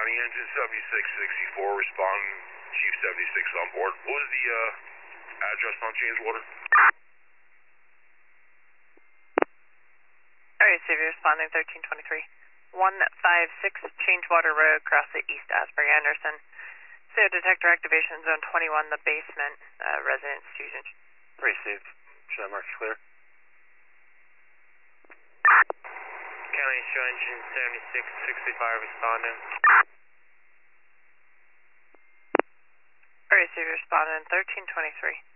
County Engine 7664, responding, Chief 76 on board. What was the address on Changewater? Alright, Savior responding 1323. 156 Changewater Road, across the East Asbury Anderson. So detector activation zone 21, the basement, residence Susan. Received. Should I mark clear? County Show Engine 7665 responding. Alright, Savior responding 1323.